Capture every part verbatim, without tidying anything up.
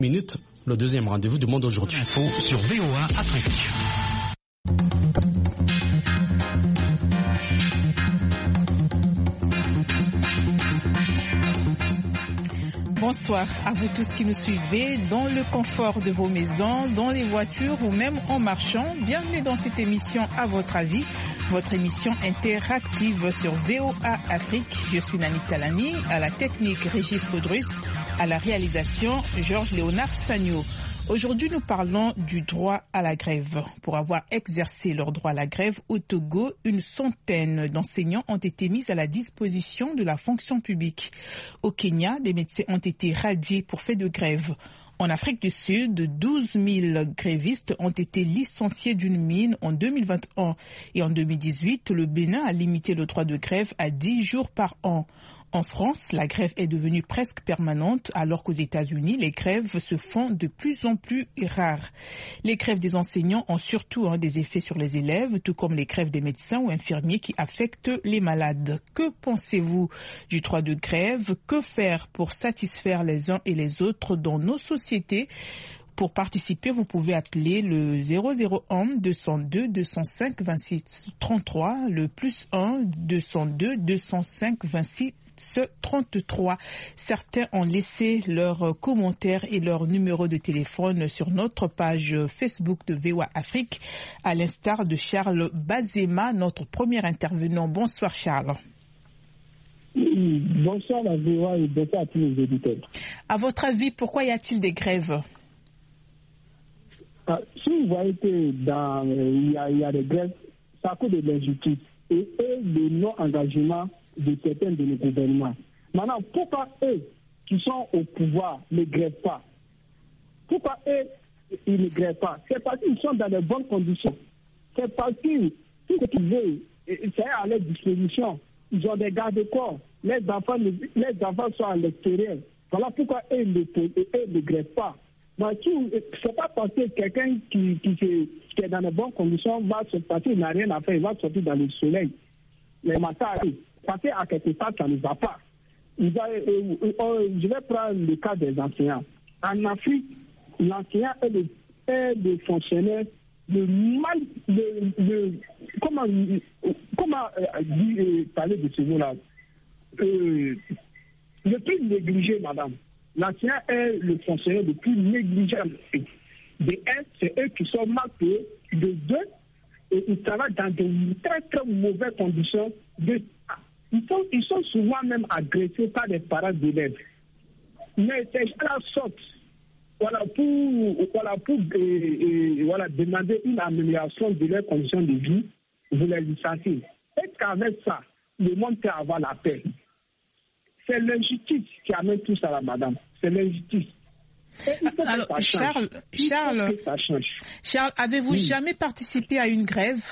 minutes, le deuxième rendez-vous du Monde aujourd'hui. Info sur V O A Afrique. Bonsoir à vous tous qui nous suivez dans le confort de vos maisons, dans les voitures ou même en marchant. Bienvenue dans cette émission À votre avis, votre émission interactive sur V O A Afrique. Je suis Nani Talani, à la technique Régis Baudrus, à la réalisation Georges Léonard Sagno. Aujourd'hui, nous parlons du droit à la grève. Pour avoir exercé leur droit à la grève au Togo, une centaine d'enseignants ont été mis à la disposition de la fonction publique. Au Kenya, des médecins ont été radiés pour fait de grève. En Afrique du Sud, douze mille grévistes ont été licenciés d'une mine en deux mille vingt et un. Et en deux mille dix-huit, le Bénin a limité le droit de grève à dix jours par an. En France, la grève est devenue presque permanente, alors qu'aux États-Unis, les grèves se font de plus en plus rares. Les grèves des enseignants ont surtout hein, des effets sur les élèves, tout comme les grèves des médecins ou infirmiers qui affectent les malades. Que pensez-vous du droit de grève? Que faire pour satisfaire les uns et les autres dans nos sociétés? Pour participer, vous pouvez appeler le zéro zéro un deux zéro deux deux zéro cinq vingt-six trente-trois, le plus un deux zéro deux deux zéro cinq vingt-six trente-trois. Certains ont laissé leurs commentaires et leur numéro de téléphone sur notre page Facebook de V O A Afrique, à l'instar de Charles Bazema, notre premier intervenant. Bonsoir Charles. Bonsoir à V O A et bonsoir à tous les auditeurs. À votre avis, pourquoi y a-t-il des grèves? Ah, si vous voyez que dans il y, a, y a des grèves, c'est à cause de l'injustice et, et de non-engagement de certains de nos gouvernements. Maintenant, pourquoi eux qui sont au pouvoir ne grèvent pas? Pourquoi eux, ils ne grèvent pas? C'est parce qu'ils sont dans de bonnes conditions. C'est parce que tout ce qu'ils veulent, c'est à leur disposition. Ils ont des garde-corps. Les enfants, les enfants sont à l'extérieur. Voilà pourquoi eux ne, eux ne grèvent pas. Mais c'est pas parce que quelqu'un qui, qui, qui est dans de bonnes conditions va se passer, il n'a rien à faire, il va sortir dans le soleil. Les matins, parce qu'à quelque part, ça ne va pas. Il va, euh, euh, je vais prendre le cas des enseignants. En Afrique, l'enseignant est le, est le fonctionnaire le mal, le, le, comment, comment euh, dit, euh, parler de ce mot-là, euh, le plus négligé, madame. L'enseignant est le fonctionnaire le plus négligé en Afrique. De un, c'est eux qui sont mal payés. De deux, et ils travaillent dans de très très mauvaises conditions. De, ils, sont, ils sont souvent même agressés par les parents d'élèves. Mais ces gens-là sortent voilà, pour, voilà, pour euh, euh, voilà, demander une amélioration de leurs conditions de vie. Vous les licenciez. Est-ce qu'avec ça, le monde peut avoir la paix? C'est l'injustice qui amène tout ça, là, madame. C'est l'injustice. Alors, Charles, Charles, Charles, avez-vous oui. jamais participé à une grève?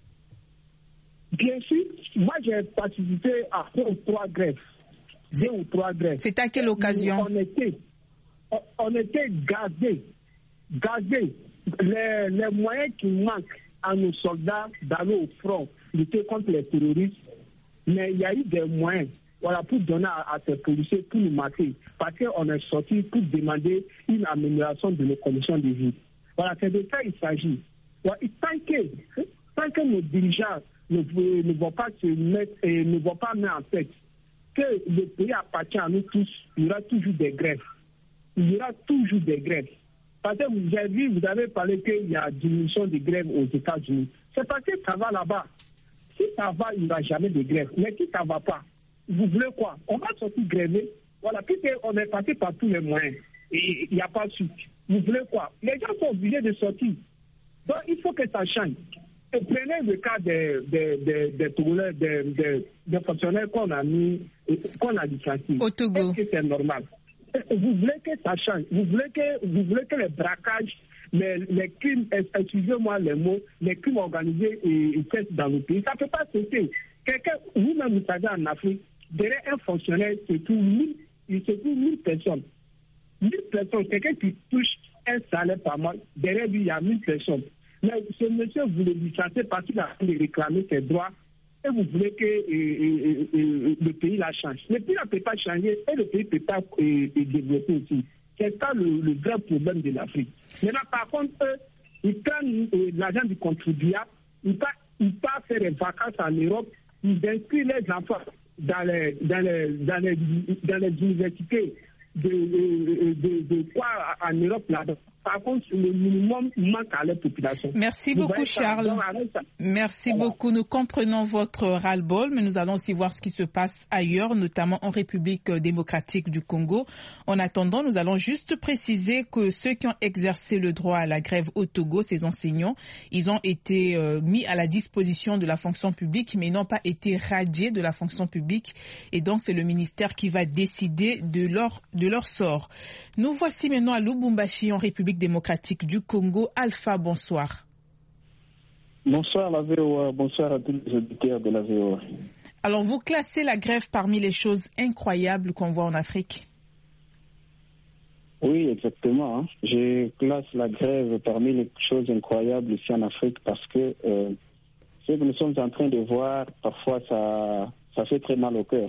Bien sûr. Moi, j'ai participé à deux ou trois grèves. Deux ou trois grèves. C'est à quelle occasion? On était, on était gazés. Gazés. Les, les moyens qui manquent à nos soldats d'aller au front, lutter contre les terroristes, mais il y a eu des moyens. Voilà, pour donner à, à ces policiers, pour nous mater. Parce qu'on est sorti pour demander une amélioration de nos conditions de vie. Voilà, c'est de ça qu'il s'agit. Voilà, tant, que, tant que nos dirigeants ne, ne vont pas se mettre, et ne vont pas mettre en tête que le pays appartient à nous tous, il y aura toujours des grèves. Il y aura toujours des grèves. Parce que vous avez vu, vous avez parlé qu'il y a diminution des grèves aux États-Unis. C'est parce que ça va là-bas. Si ça va, il n'y aura jamais de grève. Mais si ça ne va pas, vous voulez quoi? On va sortir gréver. Voilà, puisqu'on est passé par tous les moyens. Et il n'y a pas de suite. Vous voulez quoi? Les gens sont obligés de sortir. Donc, il faut que ça change. Et prenez le cas des, des, des, des, Togolais, des, des, des fonctionnaires qu'on a mis, qu'on a licenciés. Au Togo. Est-ce que c'est normal? Vous voulez que ça change? Vous voulez que, vous voulez que les braquages, les, les crimes, excusez-moi les mots, les crimes organisés et, et cessent dans le pays? Ça ne peut pas cesser. Quelqu'un, vous-même, vous savez, en Afrique, derrière un fonctionnaire, c'est tout mille, il se trouve mille personnes. Mille personnes, quelqu'un qui touche un salaire par mois, derrière lui, il y a mille personnes. Mais ce monsieur, vous le licenciez parce qu'il a réclamé ses droits et vous voulez que euh, euh, euh, le pays la change. Le pays ne peut pas changer et le pays ne peut pas euh, développer aussi. C'est ça le, le vrai problème de l'Afrique. Maintenant, par contre, eux, ils prennent euh, l'argent du contribuable, ils partent, ils partent faire des vacances en Europe, ils inscrivent les enfants dans les, dans les, dans les, dans les universités de, de, de, de quoi en Europe là-bas. Par contre, le minimum manque à la population. Merci Vous beaucoup, Charles. Ça, Merci voilà. beaucoup. Nous comprenons votre ras-le-bol, mais nous allons aussi voir ce qui se passe ailleurs, notamment en République démocratique du Congo. En attendant, nous allons juste préciser que ceux qui ont exercé le droit à la grève au Togo, ces enseignants, ils ont été euh, mis à la disposition de la fonction publique, mais ils n'ont pas été radiés de la fonction publique. Et donc, c'est le ministère qui va décider de leur, de leur sort. Nous voici maintenant à Lubumbashi, en République démocratique du Congo. Alpha, bonsoir. Bonsoir la V O A, bonsoir à tous les auditeurs de la V O A. Alors, vous classez la grève parmi les choses incroyables qu'on voit en Afrique? Oui, exactement. Hein. Je classe la grève parmi les choses incroyables ici en Afrique parce que euh, ce que nous sommes en train de voir, parfois ça, ça fait très mal au cœur.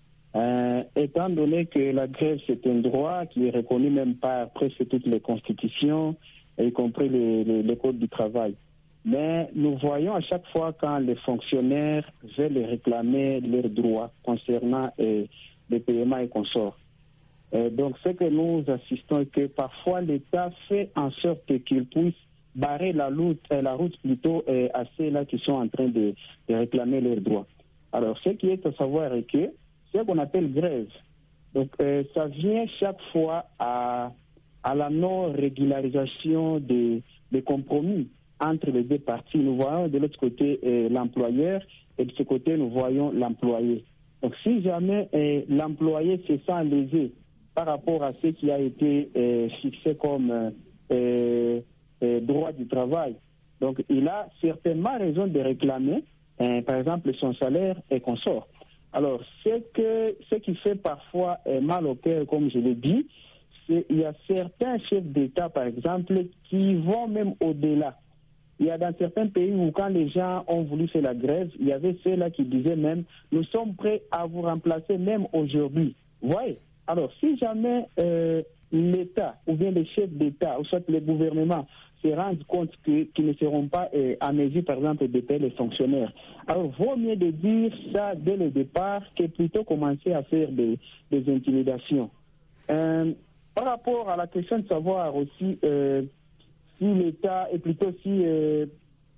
Euh, étant donné que la grève, c'est un droit qui est reconnu même par presque toutes les constitutions, y compris les, les, les codes du travail. Mais nous voyons à chaque fois quand les fonctionnaires veulent réclamer leurs droits concernant euh, les paiements et consorts. Euh, donc, ce que nous assistons est que parfois l'État fait en sorte qu'il puisse barrer la route, euh, la route plutôt euh, à ceux-là qui sont en train de, de réclamer leurs droits. Alors, ce qui est à savoir est que ce qu'on appelle grève, donc euh, ça vient chaque fois à, à la non-régularisation des, des compromis entre les deux parties. Nous voyons de l'autre côté euh, l'employeur et de ce côté nous voyons l'employé. Donc si jamais euh, l'employé se sent lésé par rapport à ce qui a été euh, fixé comme euh, euh, euh, droit du travail, donc il a certainement raison de réclamer, euh, par exemple, son salaire et consort. Alors, ce, que, ce qui fait parfois euh, mal au cœur, comme je l'ai dit, c'est qu'il y a certains chefs d'État, par exemple, qui vont même au-delà. Il y a dans certains pays où quand les gens ont voulu faire la grève, il y avait ceux-là qui disaient même « nous sommes prêts à vous remplacer même aujourd'hui ». Vous voyez? Alors, si jamais euh, l'État ou bien les chefs d'État ou soit les gouvernements se rendent compte que, qu'ils ne seront pas euh, à mesure, par exemple, de payer les fonctionnaires. Alors, vaut mieux de dire ça dès le départ que plutôt commencer à faire des, des intimidations. Euh, par rapport à la question de savoir aussi euh, si l'État, et plutôt si euh,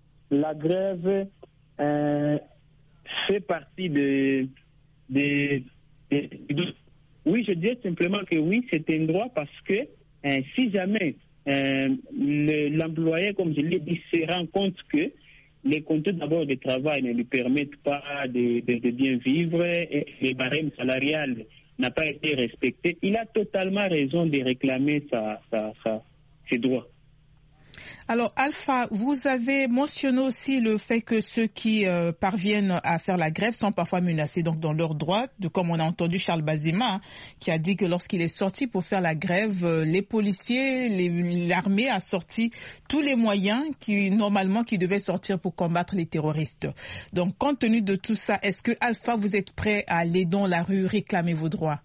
la grève euh, fait partie de, de, de, de... Oui, je dis simplement que oui, c'est un droit parce que euh, si jamais Euh, le, l'employé, comme je l'ai dit, se rend compte que les conditions d'abord de travail ne lui permettent pas de, de, de bien vivre et le barème salarial n'a pas été respecté, il a totalement raison de réclamer sa, sa, sa, ses droits. Alors, Alpha, vous avez mentionné aussi le fait que ceux qui euh, parviennent à faire la grève sont parfois menacés donc dans leurs droits, de, comme on a entendu Charles Bazema, hein, qui a dit que lorsqu'il est sorti pour faire la grève, euh, les policiers, les, l'armée a sorti tous les moyens qui normalement qui devaient sortir pour combattre les terroristes. Donc, compte tenu de tout ça, est-ce que Alpha, vous êtes prêt à aller dans la rue réclamer vos droits?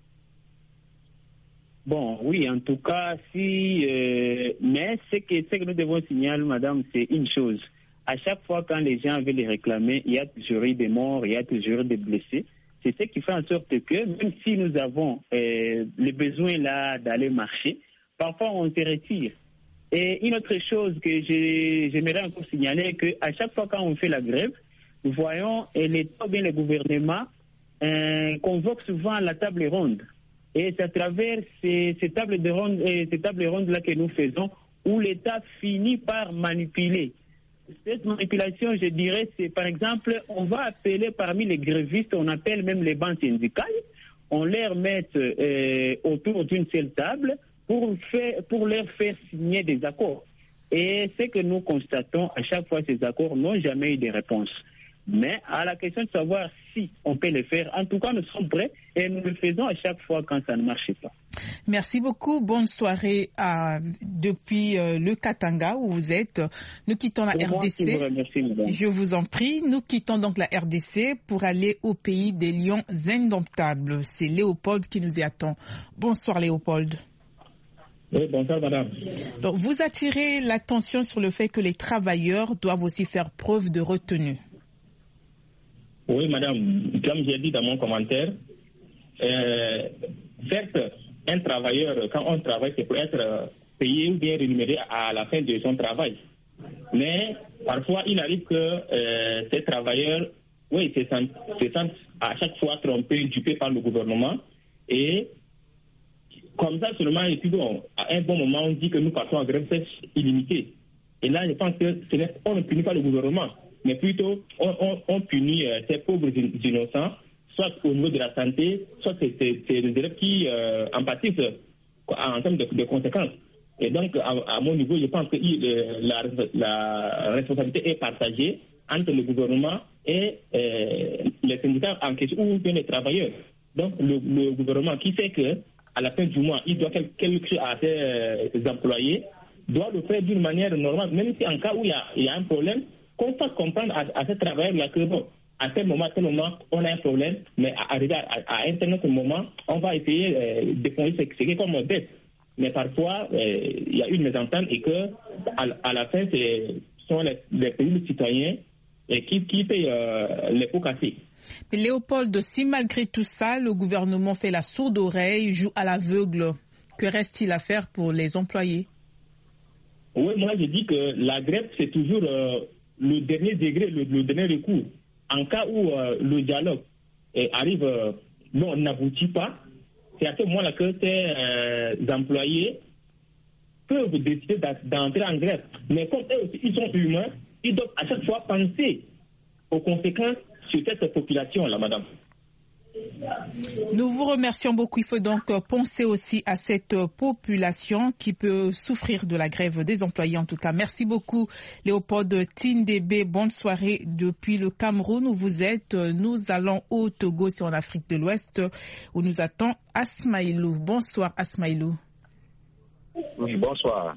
Bon, oui, en tout cas, si, euh, mais ce que, ce que nous devons signaler, madame, c'est une chose. À chaque fois quand les gens veulent les réclamer, il y a toujours eu des morts, il y a toujours eu des blessés. C'est ce qui fait en sorte que, même si nous avons euh, le besoin là d'aller marcher, parfois on se retire. Et une autre chose que je, j'aimerais encore signaler, qu'à chaque fois quand on fait la grève, nous voyons et l'État ou bien le gouvernement euh, convoque souvent la table ronde. Et c'est à travers ces, ces tables de ronde, euh, ces tables rondes-là que nous faisons, où l'État finit par manipuler. Cette manipulation, je dirais, c'est par exemple, on va appeler parmi les grévistes, on appelle même les banques syndicales, on leur met euh, autour d'une seule table pour, faire, pour leur faire signer des accords. Et ce que nous constatons, à chaque fois, ces accords n'ont jamais eu de réponse. Mais à la question de savoir si on peut le faire, en tout cas, nous sommes prêts et nous le faisons à chaque fois quand ça ne marche pas. Merci beaucoup. Bonne soirée à, depuis euh, le Katanga où vous êtes. Nous quittons la Pour R D C. Moi, je vous remercie, madame. Je vous en prie. Nous quittons donc la R D C pour aller au pays des lions indomptables. C'est Léopold qui nous y attend. Bonsoir Léopold. Oui, bonsoir madame. Donc, vous attirez l'attention sur le fait que les travailleurs doivent aussi faire preuve de retenue. Oui madame, comme j'ai dit dans mon commentaire, euh, certes, un travailleur, quand on travaille, c'est pour être payé ou bien rémunéré à la fin de son travail. Mais parfois, il arrive que euh, ces travailleurs, oui, se sentent, se sentent à chaque fois trompés, dupés par le gouvernement. Et comme ça seulement, et puis bon, à un bon moment, on dit que nous partons en grève sèche illimitée. Et là, je pense que ce n'est, on ne punit pas le gouvernement, mais plutôt on, on, on punit euh, ces pauvres innocents, soit au niveau de la santé, soit c'est, c'est, c'est des élèves qui euh, en pâtissent en termes de, de conséquences. Et donc, à, à mon niveau, je pense que euh, la, la responsabilité est partagée entre le gouvernement et euh, les syndicats en question ou bien les travailleurs. Donc, le, le gouvernement qui fait que à la fin du mois, il doit faire quelque chose à ses, euh, ses employés, doit le faire d'une manière normale, même si en cas où il y a, il y a un problème, qu'on fasse comprendre à, à ces travailleurs-là que bon, à tel moment, à tel moment, on a un problème, mais à, à, à, à un tel autre moment, on va essayer euh, de fournir ce qui est comme dette. Mais parfois, euh, il y a une mésentente et que à, à la fin, ce sont les, les pays citoyens et qui, qui payent euh, les pots cassés. Mais Léopold, si malgré tout ça, le gouvernement fait la sourde oreille, joue à l'aveugle, que reste-t-il à faire pour les employés? Oui, moi je dis que la grève, c'est toujours euh, le dernier degré, le, le dernier recours. En cas où euh, le dialogue euh, arrive, euh, non, n'aboutit pas, c'est à ce moment-là que ces euh, employés peuvent décider d'entrer en grève. Mais comme eux aussi, ils sont humains, ils doivent à chaque fois penser aux conséquences sur cette population-là, madame. Nous vous remercions beaucoup. Il faut donc penser aussi à cette population qui peut souffrir de la grève des employés. En tout cas, merci beaucoup, Léopold Tindébé. Bonne soirée depuis le Cameroun où vous êtes. Nous allons au Togo, c'est en Afrique de l'Ouest, où nous attend Asmaïlou. Bonsoir, Asmaïlou. Oui, bonsoir.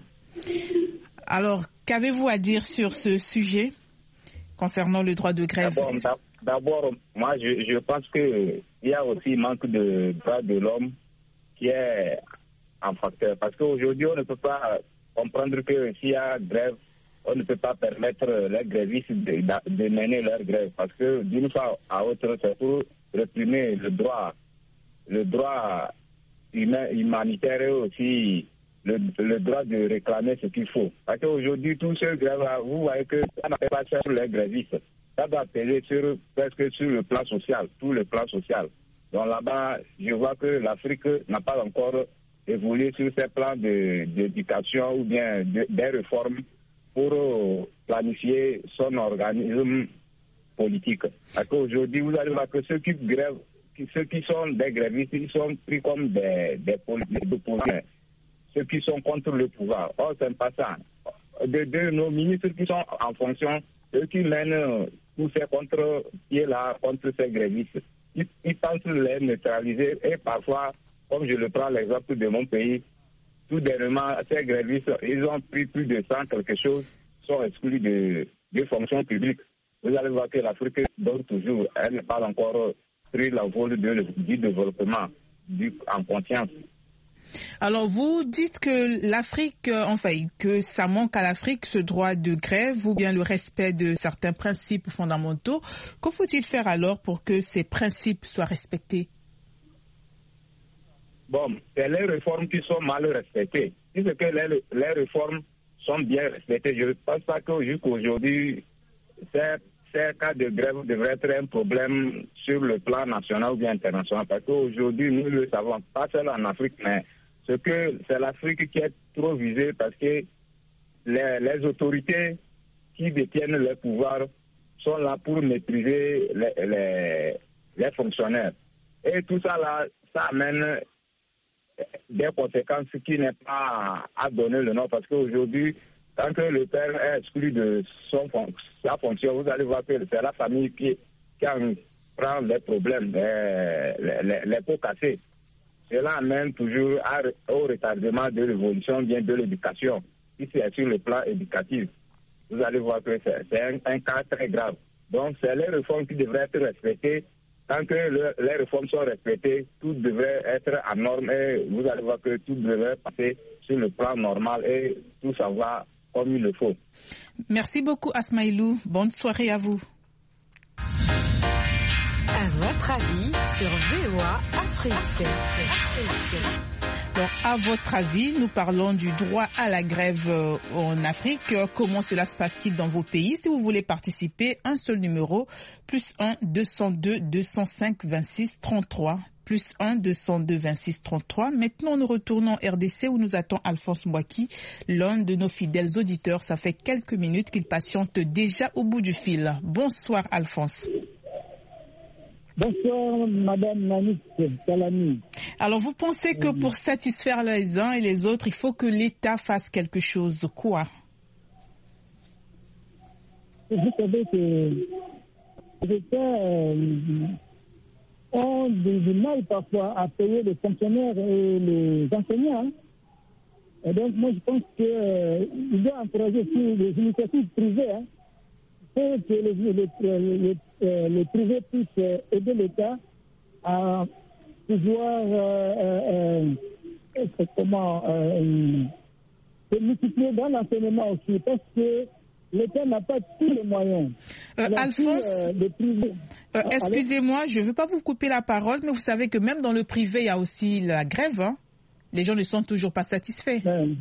Alors, qu'avez-vous à dire sur ce sujet concernant le droit de grève? D'abord, d'abord moi, je, je pense qu'il y a aussi manque de droits de l'homme qui est un facteur. Parce qu'aujourd'hui, on ne peut pas comprendre que s'il y a grève, on ne peut pas permettre les grévistes de, de mener leur grève. Parce que d'une fois à l'autre, c'est pour réprimer le droit, le droit humain, humanitaire et aussi Le, le droit de réclamer ce qu'il faut. Parce qu'aujourd'hui, tous ces grèves-là, vous voyez que ça n'a pas sur les grévistes. Ça doit peser sur, presque sur le plan social, tout le plan social. Donc là-bas, je vois que l'Afrique n'a pas encore évolué sur ces plans de, d'éducation ou bien de, des réformes pour planifier son organisme politique. Parce qu'aujourd'hui, vous allez voir que ceux qui grèvent, ceux qui sont des grévistes, ils sont pris comme des, des politiques. Ceux qui sont contre le pouvoir. Or, c'est pas ça. De, de nos ministres qui sont en fonction, eux qui mènent tous ces contre-pieds-là, contre ces grévistes, ils, ils pensent les neutraliser et parfois, comme je le prends l'exemple de mon pays, tout dernièrement, ces grévistes, ils ont pris plus de cent quelque chose, sont exclus de, de fonctions publiques. Vous allez voir que l'Afrique donne toujours, elle n'a pas encore pris la voie de, du développement du, en conscience. Alors, vous dites que l'Afrique, enfin, que ça manque à l'Afrique, ce droit de grève ou bien le respect de certains principes fondamentaux. Que faut-il faire alors pour que ces principes soient respectés? Bon, c'est les réformes qui sont mal respectées. Si c'est que les, les réformes sont bien respectées, je ne pense pas que jusqu'aujourd'hui, ces, ces cas de grève devraient être un problème sur le plan national ou bien international. Parce qu'aujourd'hui, nous le savons, pas seulement en Afrique, mais c'est que c'est l'Afrique qui est trop visée parce que les, les autorités qui détiennent le pouvoir sont là pour maîtriser les, les, les fonctionnaires. Et tout ça là, ça amène des conséquences qui n'est pas à donner le nom parce qu'aujourd'hui, tant que le père est exclu de son, sa fonction, vous allez voir que c'est la famille qui, qui en prend les problèmes, les, les, les pots cassés. Cela amène toujours à, au retardement de l'évolution bien de l'éducation. Si c'est sur le plan éducatif, vous allez voir que c'est, c'est un, un cas très grave. Donc, c'est les réformes qui devraient être respectées tant que le, les réformes sont respectées, tout devrait être en norme et vous allez voir que tout devrait passer sur le plan normal et tout ça va comme il le faut. Merci beaucoup Asmaïlou. Bonne soirée à vous. À votre avis sur V O A Afrique. Donc, à votre avis, nous parlons du droit à la grève euh, en Afrique. Comment cela se passe-t-il dans vos pays? Si vous voulez participer, un seul numéro, plus un deux cent deux deux cent cinq vingt-six trente-trois. Plus un deux cent deux vingt-six trente-trois. Maintenant, nous retournons en R D C où nous attend Alphonse Mbouaki, l'un de nos fidèles auditeurs. Ça fait quelques minutes qu'il patiente déjà au bout du fil. Bonsoir Alphonse. Bonsoir, Madame Manik Salami. Alors, vous pensez que pour satisfaire les uns et les autres, il faut que l'État fasse quelque chose, quoi? Vous savez que l'État euh, ont du, du mal parfois à payer les fonctionnaires et les enseignants. Et donc, moi, je pense qu'il euh, doit encourager aussi les initiatives privées, hein, pour que les, les, les, les, les privés puissent aider l'État à pouvoir euh, euh, comment, euh, se multiplier dans l'enseignement aussi, parce que l'État n'a pas tous les moyens. Euh, Alphonse, euh, les privés... euh, excusez-moi, je ne veux pas vous couper la parole, mais vous savez que même dans le privé, il y a aussi la grève. Hein? Les gens ne sont toujours pas satisfaits. Oui,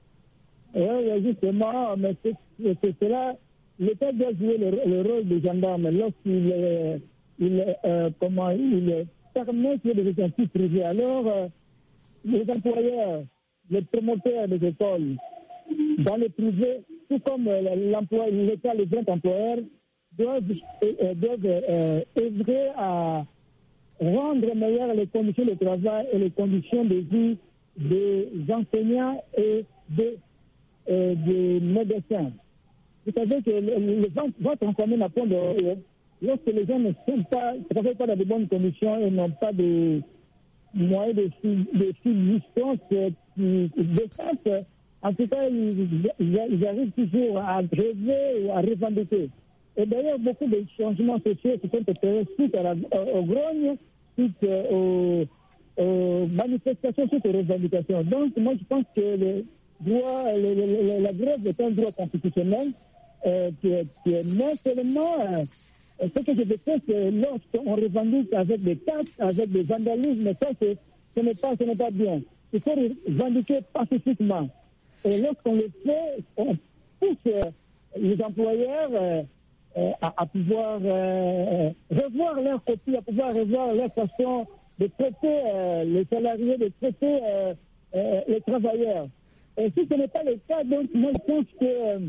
ouais, justement, mais c'est, c'est cela. L'État doit jouer le, le rôle de gendarme lorsqu'il euh, il, euh, comment, il permet qu'il y ait des initiatives privées. Alors, euh, les employeurs, les promoteurs des écoles, dans le privé, tout comme euh, l'emploi, l'État, les grands employeurs, doivent, euh, doivent euh, œuvrer à rendre meilleures les conditions de travail et les conditions de vie des enseignants et des, euh, des médecins. Vous savez que les gens vont transformer la pointe de haut lorsque les gens ne sont pas, ne travaillent pas dans de bonnes conditions et n'ont pas de moyens de, de subsistance qui dépassent. En tout cas, ils, ils arrivent toujours à gréver ou à revendiquer. Et d'ailleurs, beaucoup de changements sociaux se sont opérés suite à la, aux grognes, suite aux, aux manifestations, suite aux revendications. Donc, moi, je pense que le droit, le, le, la grève est un droit constitutionnel. Euh, qui, est, qui est non seulement euh, ce que je déteste, c'est lorsqu'on revendique avec des taxes, avec des vandalismes, ça c'est, ce n'est pas, ce n'est pas bien. Il faut revendiquer pacifiquement. Et lorsqu'on le fait, on pousse euh, les employeurs euh, euh, à, à pouvoir euh, revoir leurs copies, à pouvoir revoir leur façon de traiter euh, les salariés, de traiter euh, euh, les travailleurs. Et si ce n'est pas le cas, donc moi je pense que euh,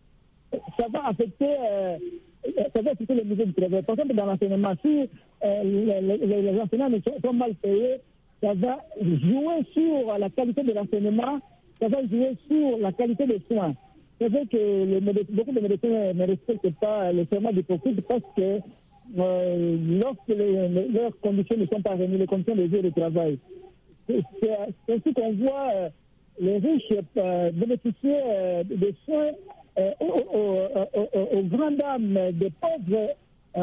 ça va affecter, euh, ça va affecter le niveau du travail. Par exemple, dans l'enseignement, si euh, les, les, les enseignants sont, sont mal payés, ça va jouer sur la qualité de l'enseignement, ça va jouer sur la qualité des soins. C'est vrai que les, beaucoup de médecins ne respectent pas le serment d'Hippocrate parce que euh, lorsque les, les, leurs conditions ne sont pas réunies, les conditions de vie et de travail, c'est, c'est ainsi qu'on voit euh, les riches euh, bénéficier euh, des soins Euh, aux, aux, aux, aux grandes dames des pauvres, euh,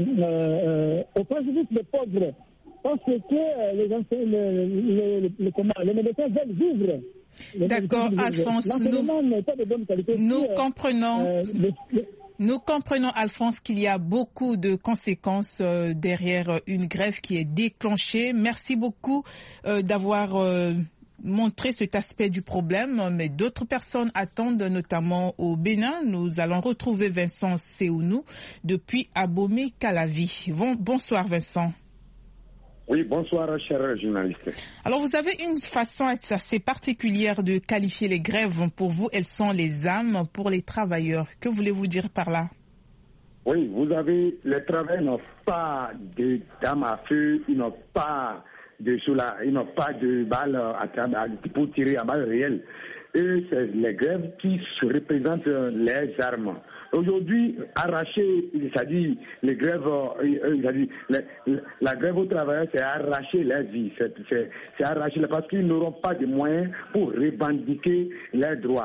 euh, au préjudice des pauvres, parce que euh, les, les, les, les, les, les médecins veulent vivre. Les D'accord, Alphonse, nous, n'est pas de bonne qualité. nous si, comprenons. Euh, les, les, Nous comprenons, Alphonse, qu'il y a beaucoup de conséquences euh, derrière une grève qui est déclenchée. Merci beaucoup euh, d'avoir euh, montré cet aspect du problème, mais d'autres personnes attendent, notamment au Bénin. Nous allons retrouver Vincent Séounou depuis Abomey-Calavi. Bon, bonsoir Vincent. Oui, bonsoir, cher journaliste. Alors, vous avez une façon assez particulière de qualifier les grèves. Pour vous, elles sont les âmes pour les travailleurs. Que voulez-vous dire par là? Oui, vous avez, les travailleurs n'ont pas de d'armes à feu, ils n'ont pas de soula, ils n'ont pas de balles à, à, pour tirer à balles réelles. Et c'est les grèves qui se représentent les armes. Aujourd'hui, arracher, c'est-à-dire les grèves, c'est-à-dire la, la grève aux travailleurs, c'est arracher leur vie, c'est, c'est, c'est arracher parce qu'ils n'auront pas de moyens pour revendiquer leurs droits.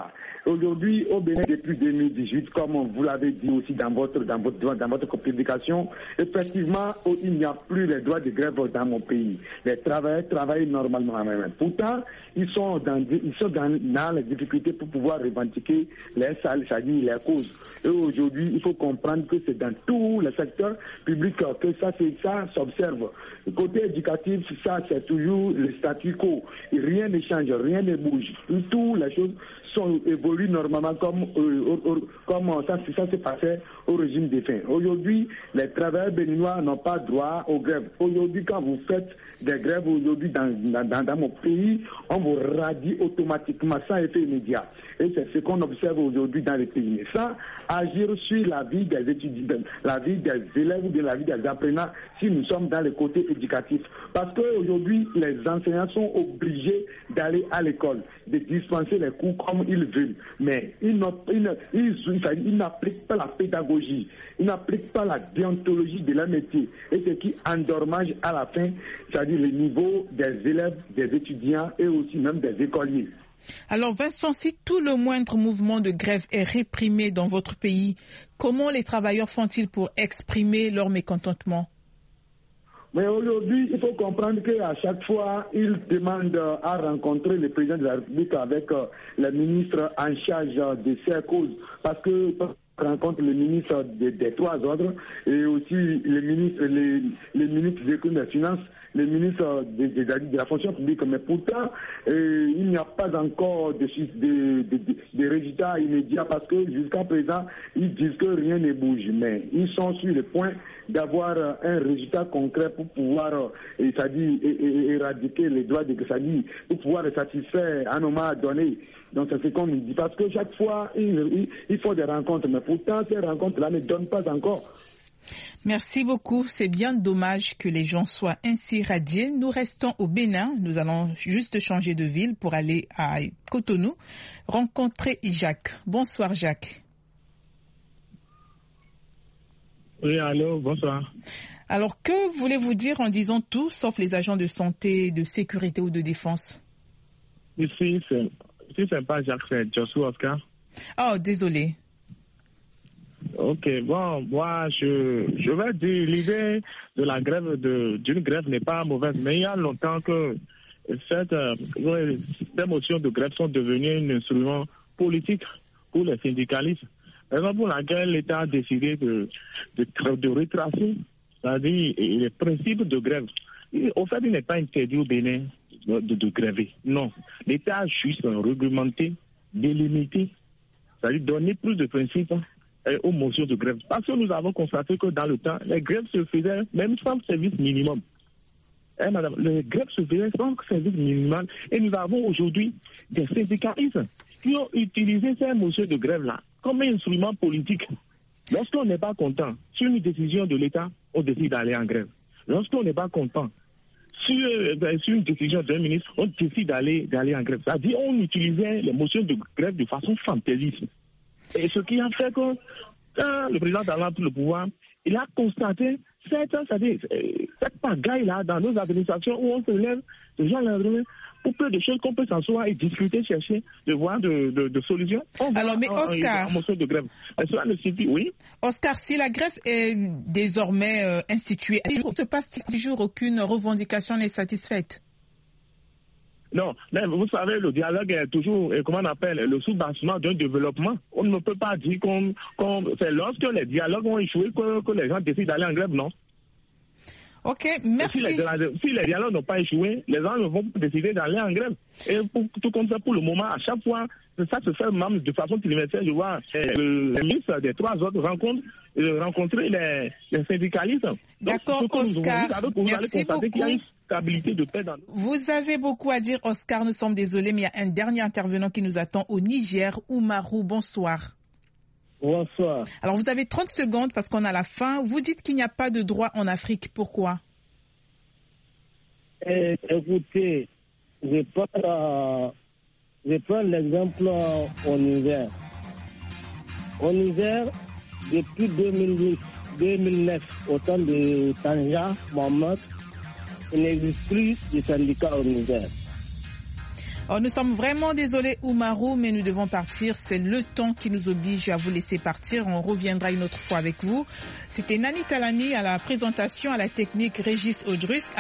Aujourd'hui, au Bénin, depuis deux mille dix-huit, comme vous l'avez dit aussi dans votre, dans votre, dans votre publication, effectivement, il n'y a plus les droits de grève dans mon pays. Les travailleurs travaillent normalement. Pourtant, ils sont dans, ils sont dans, dans les difficultés pour pouvoir revendiquer les salaires, c'est-à-dire les causes. Et aujourd'hui, il faut comprendre que c'est dans tous les secteurs publics que ça, c'est, ça s'observe. Côté éducatif, ça, c'est toujours le statu quo. Et rien ne change, rien ne bouge. Toutes les choses sont évoluent normalement comme, euh, euh, comme ça, ça s'est passé au régime défunt. Aujourd'hui, les travailleurs béninois n'ont pas droit aux grèves. Aujourd'hui, quand vous faites des grèves aujourd'hui dans, dans, dans mon pays, on vous radie automatiquement sans effet immédiat. Et c'est ce qu'on observe aujourd'hui dans les pays. Mais ça, agir sur la vie des étudiants, la vie des élèves ou de la vie des apprenants, si nous sommes dans le côté éducatif. Parce qu'aujourd'hui, les enseignants sont obligés d'aller à l'école, de dispenser les cours comme ils veulent. Mais ils, ils, ils, ils n'appliquent pas la pédagogie, ils n'appliquent pas la déontologie de leur métier. Et ce qui endommage à la fin, c'est-à-dire le niveau des élèves, des étudiants et aussi même des écoliers. Alors Vincent, si tout le moindre mouvement de grève est réprimé dans votre pays, comment les travailleurs font-ils pour exprimer leur mécontentement? Mais aujourd'hui, il faut comprendre qu'à chaque fois, ils demandent à rencontrer le président de la République avec le ministre en charge de ces causes. Parce que rencontre le ministre des, des trois ordres et aussi le ministre, les, les ministres des Économies et des Finances, le ministre de, de, de la fonction publique. Mais pourtant, euh, il n'y a pas encore de, de, de, de, de résultats immédiats parce que jusqu'à présent, ils disent que rien ne bouge. Mais ils sont sur le point d'avoir un résultat concret pour pouvoir, euh, c'est-à-dire, éradiquer les droits de, c'est-à-dire, pour pouvoir satisfaire un moment donné. Donc c'est ce qu'on nous dit. Parce que chaque fois, il, il, il faut des rencontres. Mais pourtant, ces rencontres-là ne donnent pas encore. Merci beaucoup. C'est bien dommage que les gens soient ainsi radiés. Nous restons au Bénin. Nous allons juste changer de ville pour aller à Cotonou, rencontrer Jacques. Bonsoir Jacques. Oui, allô, bonsoir. Alors, que voulez-vous dire en disant tout sauf les agents de santé, de sécurité ou de défense? Ici, c'est, ici, c'est pas Jacques, c'est Joshua Oscar. Oh, désolé. Ok, bon, moi, je, je vais dire, l'idée de la grève, de, d'une grève n'est pas mauvaise, mais il y a longtemps que cette, euh, ces motions de grève sont devenues un instrument politique pour les syndicalistes. Raison pour laquelle l'État a décidé de, de, de retracer, c'est-à-dire les principes de grève. Au fait, il n'est pas interdit au Bénin de, de, de gréver. Non. L'État a juste réglementé, délimité, c'est-à-dire donner plus de principes aux motions de grève. Parce que nous avons constaté que dans le temps, les grèves se faisaient même sans service minimum. Eh, madame, les grèves se faisaient sans service minimum. Et nous avons aujourd'hui des syndicalistes qui ont utilisé ces motions de grève-là comme un instrument politique. Lorsqu'on n'est pas content sur une décision de l'État, on décide d'aller en grève. Lorsqu'on n'est pas content sur, euh, sur une décision d'un ministre, on décide d'aller, d'aller en grève. C'est-à-dire qu'on utilisait les motions de grève de façon fantaisiste. Et ce qui a fait que quand le président a pris le pouvoir, il a constaté cette, cette pagaille-là dans nos administrations où on se lève, les gens lèvent pour peu de choses qu'on peut s'asseoir et discuter, chercher de voir de, de, de solutions. On Alors, mais Oscar, en, en, en de grève. Cela ne suffit, oui. Oscar, si la grève est désormais euh, instituée, il ne se passe toujours aucune revendication n'est satisfaite. Non, mais vous savez, le dialogue est toujours, comment on appelle, le sous-bassement d'un développement. On ne peut pas dire qu'on, qu'on c'est lorsque les dialogues ont échoué que, que les gens décident d'aller en grève, non. Ok, merci. Si les, si les dialogues n'ont pas échoué, les gens ne vont pas décider d'aller en grève. Et pour, tout comme ça, pour le moment, à chaque fois, ça se fait même de façon trimestrielle. Je vois le, le ministre des trois autres rencontres, euh, rencontrer les, les syndicalistes. D'accord, Oscar. Vous, vous merci beaucoup. Qu'il y a une stabilité de paix dans nous. Vous avez beaucoup à dire, Oscar. Nous sommes désolés, mais il y a un dernier intervenant qui nous attend au Niger. Oumarou, bonsoir. Bonsoir. Alors, vous avez trente secondes parce qu'on a la fin. Vous dites qu'il n'y a pas de droit en Afrique. Pourquoi? Eh, écoutez, je prends, euh, je prends l'exemple au Niger. Au Niger, depuis deux mille huit, deux mille neuf, au temps de Tanja Mohamed, il n'existe plus de syndicat au Niger. Oh, nous sommes vraiment désolés, Oumarou, mais nous devons partir. C'est le temps qui nous oblige à vous laisser partir. On reviendra une autre fois avec vous. C'était Nani Talani à la présentation, à la technique Régis Audrus.